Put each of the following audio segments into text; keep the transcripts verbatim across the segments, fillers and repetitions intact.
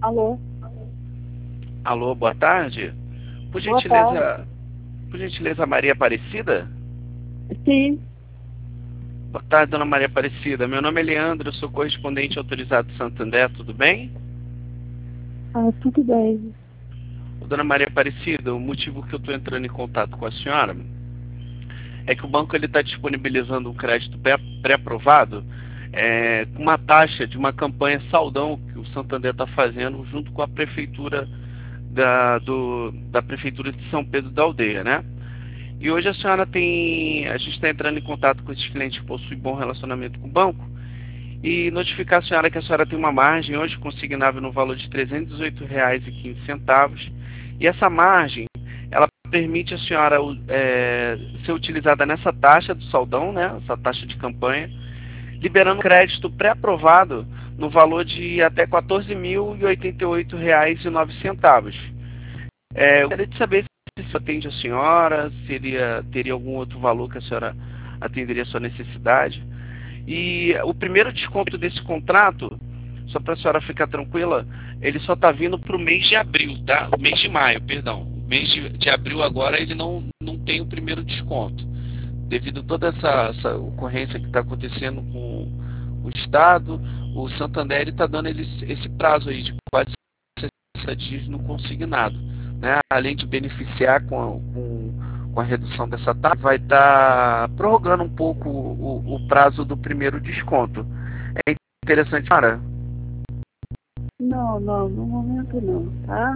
Alô? Alô, boa tarde. Por Boa tarde. gentileza, por gentileza, Maria Aparecida? Sim. Boa tarde, dona Maria Aparecida. Meu nome é Leandro, eu sou correspondente autorizado do Santander, tudo bem? Ah, tudo bem. Dona Maria Aparecida, o motivo que eu estou entrando em contato com a senhora é que o banco ele está disponibilizando um crédito pré- pré-aprovado é, com uma taxa de uma campanha saldão que o Santander está fazendo junto com a prefeitura da, do, da prefeitura de São Pedro da Aldeia, né? E hoje a senhora tem, a gente está entrando em contato com esses clientes que possuem bom relacionamento com o banco e notificar a senhora que a senhora tem uma margem hoje consignável no valor de trezentos e dezoito reais e quinze centavos e essa margem ela permite a senhora é, ser utilizada nessa taxa do saldão, né, essa taxa de campanha, liberando crédito pré-aprovado no valor de até quatorze mil e oitenta e oito reais e nove centavos. É, eu gostaria de saber se isso atende a senhora, seria, teria algum outro valor que a senhora atenderia a sua necessidade. E o primeiro desconto desse contrato, só para a senhora ficar tranquila, ele só está vindo para o mês de abril, tá? O mês de maio, perdão. O mês de, de abril agora ele não, não tem o primeiro desconto. Devido a toda essa, essa ocorrência que está acontecendo com o Estado, o Santander está dando ele, esse prazo aí de quase sessenta dias no consignado. Né? Além de beneficiar com a, com, com a redução dessa taxa, vai estar tá prorrogando um pouco o, o prazo do primeiro desconto. É interessante, cara. Não, não, no momento não, tá?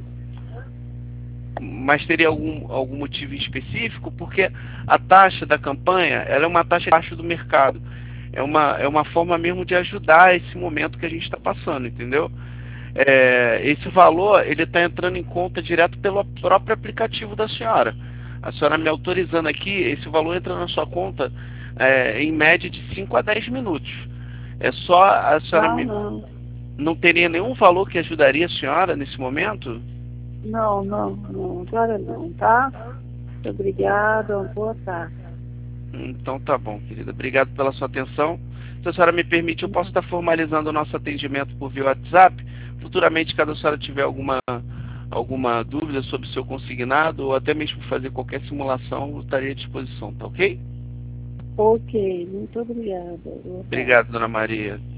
Mas teria algum, algum motivo específico? Porque a taxa da campanha ela é uma taxa abaixo do mercado. É uma, é uma forma mesmo de ajudar esse momento que a gente está passando, entendeu? É, esse valor ele está entrando em conta direto pelo próprio aplicativo da senhora. A senhora me autorizando aqui, esse valor entra na sua conta é, em média de cinco a dez minutos. É só a senhora Não, me, não. não teria nenhum valor que ajudaria a senhora nesse momento? Não, não, não. Agora não, tá? Muito obrigada, uma boa tarde. Então tá bom, querida. Obrigado pela sua atenção. Se a senhora me permite, eu posso estar formalizando o nosso atendimento por via WhatsApp. Futuramente, caso a senhora tiver alguma, alguma dúvida sobre o seu consignado ou até mesmo fazer qualquer simulação, eu estaria à disposição, tá ok? Ok, muito obrigada. Boa tarde. Obrigado, dona Maria.